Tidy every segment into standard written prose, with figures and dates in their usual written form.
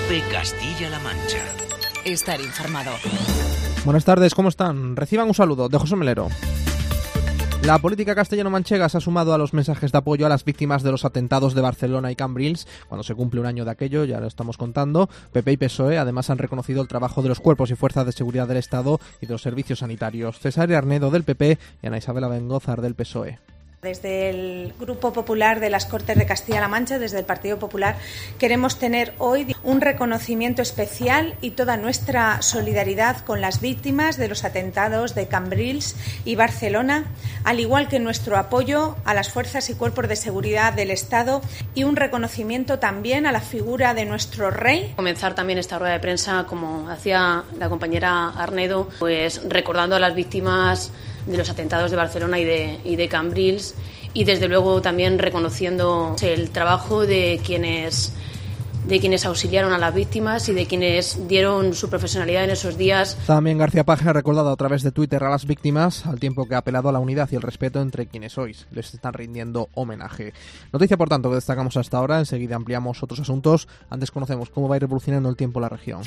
COPE Castilla-La Mancha. Estar informado. Buenas tardes, ¿cómo están? Reciban un saludo de José Melero. La política castellano-manchega se ha sumado a los mensajes de apoyo a las víctimas de los atentados de Barcelona y Cambrils. Cuando se cumple un año de aquello, ya lo estamos contando, PP y PSOE además han reconocido el trabajo de los cuerpos y fuerzas de seguridad del Estado y de los servicios sanitarios. César Arnedo del PP y Ana Isabel Bengózar del PSOE. Desde el Grupo Popular de las Cortes de Castilla-La Mancha, desde el Partido Popular, queremos tener hoy un reconocimiento especial y toda nuestra solidaridad con las víctimas de los atentados de Cambrils y Barcelona, al igual que nuestro apoyo a las fuerzas y cuerpos de seguridad del Estado y un reconocimiento también a la figura de nuestro rey. Comenzar también esta rueda de prensa, como hacía la compañera Arnedo, pues recordando a las víctimas de los atentados de Barcelona y de Cambrils, y desde luego también reconociendo el trabajo de quienes auxiliaron a las víctimas y de quienes dieron su profesionalidad en esos días. También García Paje ha recordado a través de Twitter a las víctimas, al tiempo que ha apelado a la unidad y el respeto entre quienes hoy les están rindiendo homenaje. Noticia, por tanto, que destacamos hasta ahora. Enseguida ampliamos otros asuntos. Antes conocemos cómo va a ir evolucionando el tiempo en la región.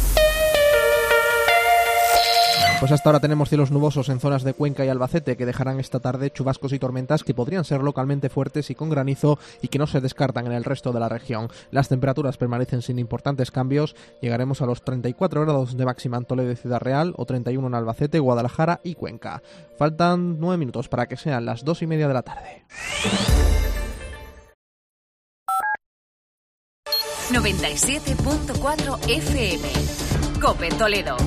Pues hasta ahora tenemos cielos nubosos en zonas de Cuenca y Albacete que dejarán esta tarde chubascos y tormentas que podrían ser localmente fuertes y con granizo y que no se descartan en el resto de la región. Las temperaturas permanecen sin importantes cambios. Llegaremos a los 34 grados de máxima en Toledo y Ciudad Real o 31 en Albacete, Guadalajara y Cuenca. Faltan 9 minutos para que sean las 2:30 de la tarde. 97.4 FM. COPE Toledo.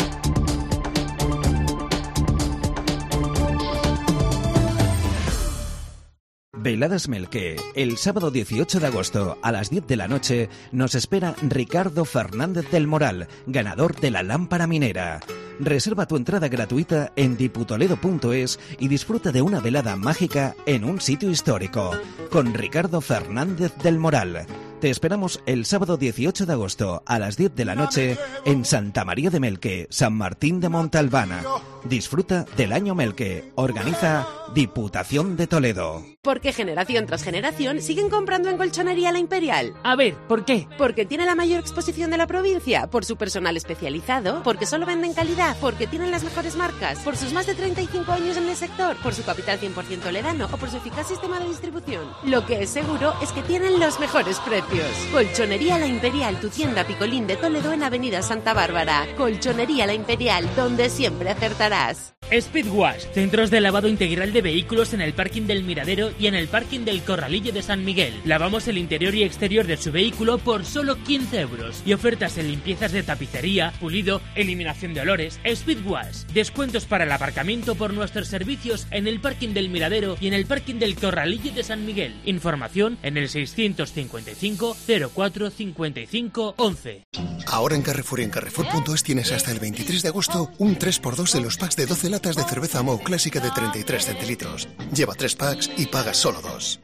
Veladas Melque. El sábado 18 de agosto a las 10 de la noche nos espera Ricardo Fernández del Moral, ganador de la lámpara minera. Reserva tu entrada gratuita en diputoledo.es y disfruta de una velada mágica en un sitio histórico con Ricardo Fernández del Moral. Te esperamos el sábado 18 de agosto a las 10 de la noche en Santa María de Melque, San Martín de Montalbana. Disfruta del Año Melque. Organiza Diputación de Toledo. ¿Por qué generación tras generación siguen comprando en Colchonería La Imperial? A ver, ¿por qué? Porque tiene la mayor exposición de la provincia, por su personal especializado, porque solo venden calidad, porque tienen las mejores marcas, por sus más de 35 años en el sector, por su capital 100% toledano o por su eficaz sistema de distribución. Lo que es seguro es que tienen los mejores precios. Colchonería La Imperial, tu tienda Picolín de Toledo en Avenida Santa Bárbara. Colchonería La Imperial, donde siempre acertarás. Speedwash, centros de lavado integral de vehículos en el parking del Miradero y en el parking del Corralillo de San Miguel. Lavamos el interior y exterior de su vehículo por solo 15 euros. Y ofertas en limpiezas de tapicería, pulido, eliminación de olores. Speedwash, descuentos para el aparcamiento por nuestros servicios en el parking del Miradero y en el parking del Corralillo de San Miguel. Información en el 655 04 55 11. Ahora en Carrefour y en Carrefour.es tienes hasta el 23 de agosto un 3x2 en los packs de 12 latas de cerveza Mou clásica de 33 centilitros. Lleva 3 packs y pagas solo 2.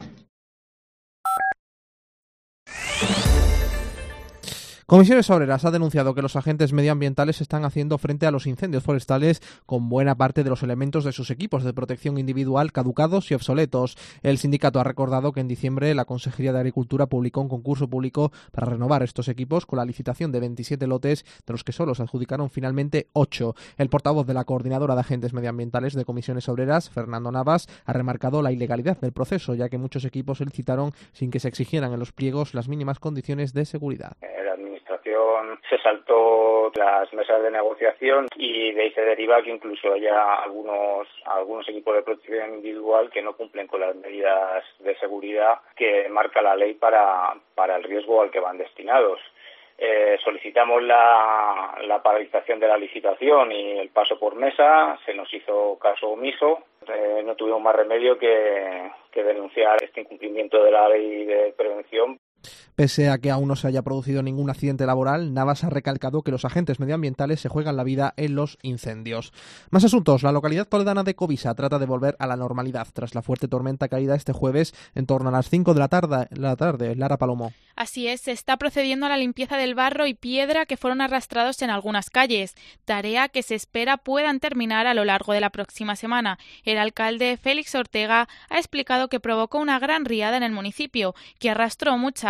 Comisiones Obreras ha denunciado que los agentes medioambientales están haciendo frente a los incendios forestales con buena parte de los elementos de sus equipos de protección individual caducados y obsoletos. El sindicato ha recordado que en diciembre la Consejería de Agricultura publicó un concurso público para renovar estos equipos con la licitación de 27 lotes, de los que solo se adjudicaron finalmente 8. El portavoz de la Coordinadora de Agentes Medioambientales de Comisiones Obreras, Fernando Navas, ha remarcado la ilegalidad del proceso, ya que muchos equipos se licitaron sin que se exigieran en los pliegos las mínimas condiciones de seguridad. Se saltó las mesas de negociación y de ahí se deriva que incluso haya algunos equipos de protección individual que no cumplen con las medidas de seguridad que marca la ley para el riesgo al que van destinados. Solicitamos la paralización de la licitación y el paso por mesa, se nos hizo caso omiso, no tuvimos más remedio que denunciar este incumplimiento de la ley de prevención. Pese a que aún no se haya producido ningún accidente laboral, Navas ha recalcado que los agentes medioambientales se juegan la vida en los incendios. Más asuntos. La localidad toledana de Covisa trata de volver a la normalidad tras la fuerte tormenta caída este jueves en torno a las 5 de la tarde. Lara Palomo. Así es, se está procediendo a la limpieza del barro y piedra que fueron arrastrados en algunas calles, tarea que se espera puedan terminar a lo largo de la próxima semana. El alcalde Félix Ortega ha explicado que provocó una gran riada en el municipio, que arrastró mucha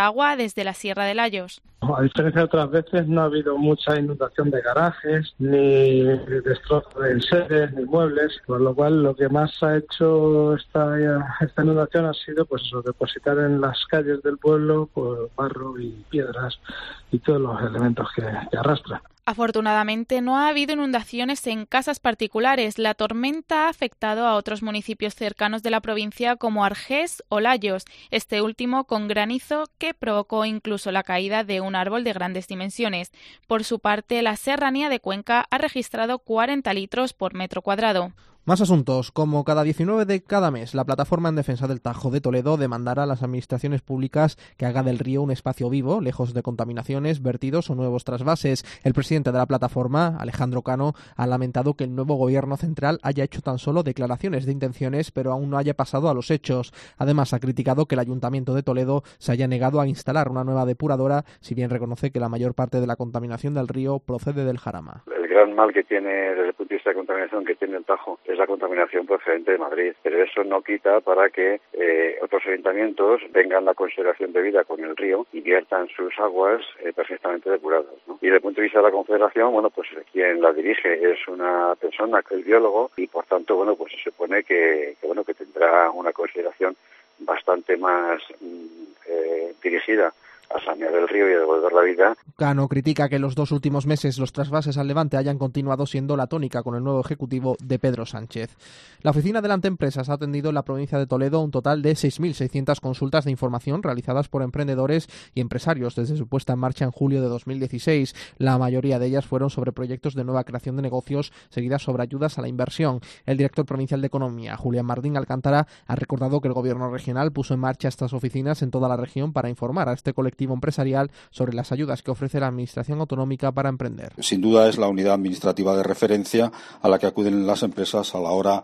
agua desde la Sierra de Layos. A diferencia de otras veces, no ha habido mucha inundación de garajes, ni destrozo de enseres, ni muebles, por lo cual lo que más ha hecho esta inundación ha sido pues eso, depositar en las calles del pueblo pues, barro y piedras y todos los elementos que arrastra. Afortunadamente no ha habido inundaciones en casas particulares. La tormenta ha afectado a otros municipios cercanos de la provincia como Argés o Layos, este último con granizo que provocó incluso la caída de un árbol de grandes dimensiones. Por su parte, la Serranía de Cuenca ha registrado 40 litros por metro cuadrado. Más asuntos. Como cada 19 de cada mes, la Plataforma en Defensa del Tajo de Toledo demandará a las administraciones públicas que haga del río un espacio vivo, lejos de contaminaciones, vertidos o nuevos trasvases. El presidente de la plataforma, Alejandro Cano, ha lamentado que el nuevo gobierno central haya hecho tan solo declaraciones de intenciones, pero aún no haya pasado a los hechos. Además, ha criticado que el Ayuntamiento de Toledo se haya negado a instalar una nueva depuradora, si bien reconoce que la mayor parte de la contaminación del río procede del Jarama. El gran mal que tiene, desde el punto de vista de contaminación que tiene el Tajo, es la contaminación procedente de Madrid, pero eso no quita para que otros ayuntamientos vengan la consideración debida con el río y viertan sus aguas perfectamente depuradas, ¿no? Y desde el punto de vista de la Confederación, bueno, pues quien la dirige es una persona, el biólogo, y por tanto, bueno, pues se supone que tendrá una consideración bastante más dirigida a sanear el río y a devolver la vida. Cano critica que en los 2 últimos meses los trasvases al Levante hayan continuado siendo la tónica con el nuevo ejecutivo de Pedro Sánchez. La oficina de Delante Empresas ha atendido en la provincia de Toledo un total de 6.600 consultas de información realizadas por emprendedores y empresarios desde su puesta en marcha en julio de 2016. La mayoría de ellas fueron sobre proyectos de nueva creación de negocios, seguidas sobre ayudas a la inversión. El director provincial de Economía, Julián Martín Alcántara, ha recordado que el gobierno regional puso en marcha estas oficinas en toda la región para informar a este colectivo empresarial sobre las ayudas que ofrece la Administración Autonómica para emprender. Sin duda es la unidad administrativa de referencia a la que acuden las empresas a la hora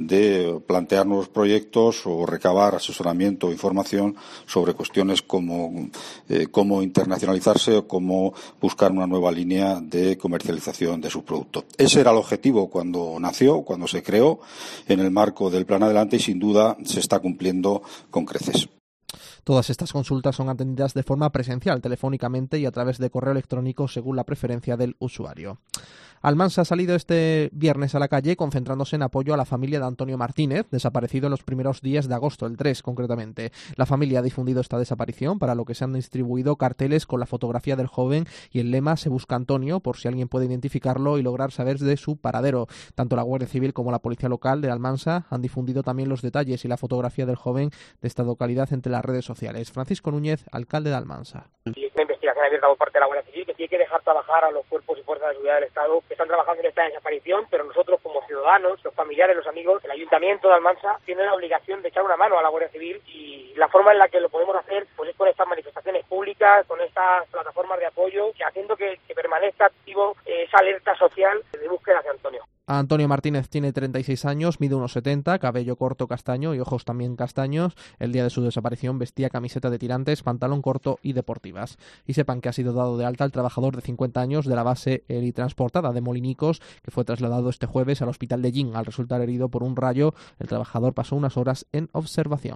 de plantear nuevos proyectos o recabar asesoramiento o información sobre cuestiones como cómo internacionalizarse o cómo buscar una nueva línea de comercialización de su producto. Ese era el objetivo cuando nació, cuando se creó en el marco del Plan Adelante y sin duda se está cumpliendo con creces. Todas estas consultas son atendidas de forma presencial, telefónicamente y a través de correo electrónico según la preferencia del usuario. Almansa ha salido este viernes a la calle concentrándose en apoyo a la familia de Antonio Martínez, desaparecido en los primeros días de agosto, el 3 concretamente. La familia ha difundido esta desaparición, para lo que se han distribuido carteles con la fotografía del joven y el lema "Se busca Antonio", por si alguien puede identificarlo y lograr saber de su paradero. Tanto la Guardia Civil como la Policía Local de Almansa han difundido también los detalles y la fotografía del joven de esta localidad entre las redes sociales. Francisco Núñez, alcalde de Almansa. Una investigación abierta por parte de la Guardia Civil que tiene que dejar trabajar a los cuerpos y fuerzas de seguridad del Estado que están trabajando en esta desaparición, pero nosotros como ciudadanos, los familiares, los amigos, el Ayuntamiento de Almansa tiene la obligación de echar una mano a la Guardia Civil y la forma en la que lo podemos hacer pues es con estas manifestaciones públicas, con estas plataformas de apoyo, haciendo que permanezca activo esa alerta social de búsqueda de Antonio. Antonio Martínez tiene 36 años, mide 1,70, cabello corto castaño y ojos también castaños. El día de su desaparición vestía camiseta de tirantes, pantalón corto y deportivas. Y sepan que ha sido dado de alta el trabajador de 50 años de la base helitransportada de Molinicos, que fue trasladado este jueves al hospital de Yin. Al resultar herido por un rayo, el trabajador pasó unas horas en observación.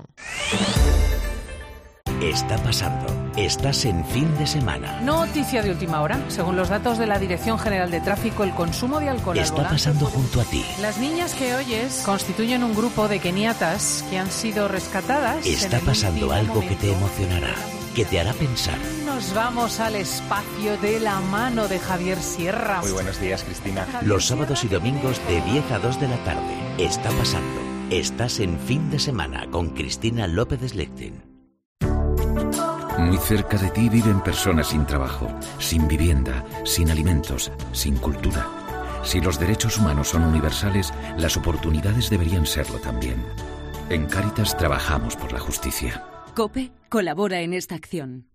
Está pasando. Estás en fin de semana. Noticia de última hora. Según los datos de la Dirección General de Tráfico, el consumo de alcohol está pasando junto a ti. Las niñas que oyes constituyen un grupo de keniatas que han sido rescatadas. Está pasando algo que te emocionará, que te hará pensar. Nos vamos al espacio de la mano de Javier Sierra. Muy buenos días, Cristina. Los sábados y domingos de 10 a 2 de la tarde. Está pasando. Estás en fin de semana con Cristina López Slechten. Muy cerca de ti viven personas sin trabajo, sin vivienda, sin alimentos, sin cultura. Si los derechos humanos son universales, las oportunidades deberían serlo también. En Cáritas trabajamos por la justicia. COPE colabora en esta acción.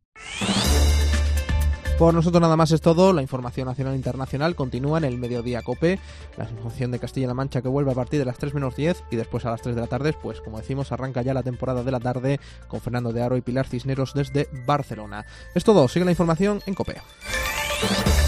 Por nosotros nada más es todo. La información nacional e internacional continúa en el Mediodía COPE. La información de Castilla-La Mancha que vuelve a partir de las 3 menos 10 y después a las 3 de la tarde, pues como decimos, arranca ya la temporada de la tarde con Fernando de Aro y Pilar Cisneros desde Barcelona. Es todo. Sigue la información en COPE.